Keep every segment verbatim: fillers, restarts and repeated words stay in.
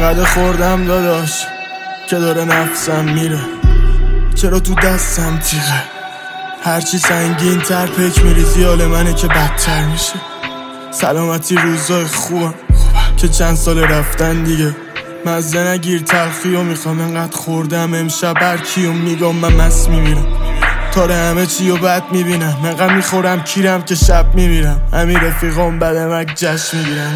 انقدر خوردم داداش که داره نفسم میره، چرا تو دستم تیغه، هرچی سنگین تر پیک میریزی حال منه که بدتر میشه. سلامتی روزای خوبم که چند سال رفتن دیگه، مزه نگیر تلخی و میخوام انقدر خوردم امشب هر کیو میگم من مست میمیرم، تاره همه چی و بد میبینم، انقدر میخورم کیرم که شب میمیرم، همین رفیقام بدمک جشن میگیرن.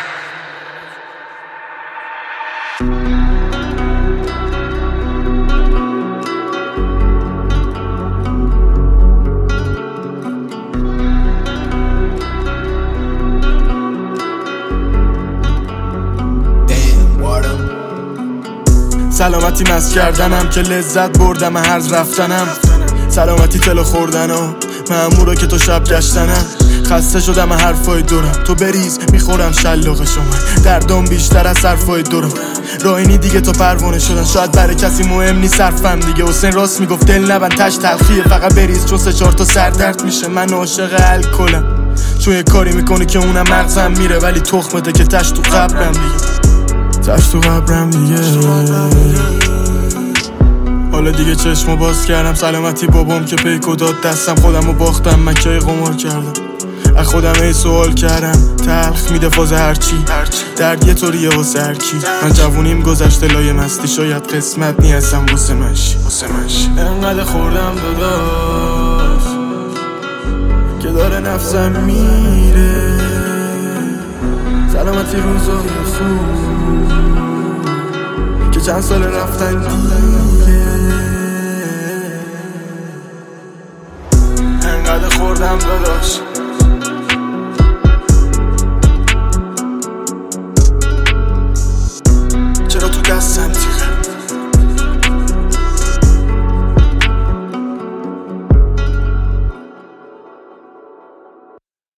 سلامتی مست کردنم که لذت بردم هر رفتنم، سلامتی تلو خوردنم مأمورو که تو شب گشتنم، خسته شدم حرفای دورم، تو بریز میخورم شلاق شما، دردم بیشتر از حرفای دورم، راینی دیگه تو پروانه شدن، شاید برای کسی مهم نیست صرفم دیگه، حسین راست میگفت دل نبند تش تلخیه، فقط بریز چون سه چهار تا سر درد میشه، من عاشق الکلم چون یه کاری میکنی که اونم مغزم میره، ولی تخمته که تش تو قبرم دیگه، تش تو قبرم دیگه. حالا دیگه چشمو باز کردم، سلامتی بابام که پیکو داد دستم، خودمو باختم مکه قمار کردم، از خودم ای سوال کردم، تلخ میده فاز هرچی، درد یه طوریه واسه هرکی، من جوونیم گذشته لای مستی، شاید قسمت نیستم واسه منشی، واسه منشی انقدر خوردم داداش که داره نفسم میره، سلامتی روزای خوب که چند سال رفتن دیگه، انقدر خوردم داداش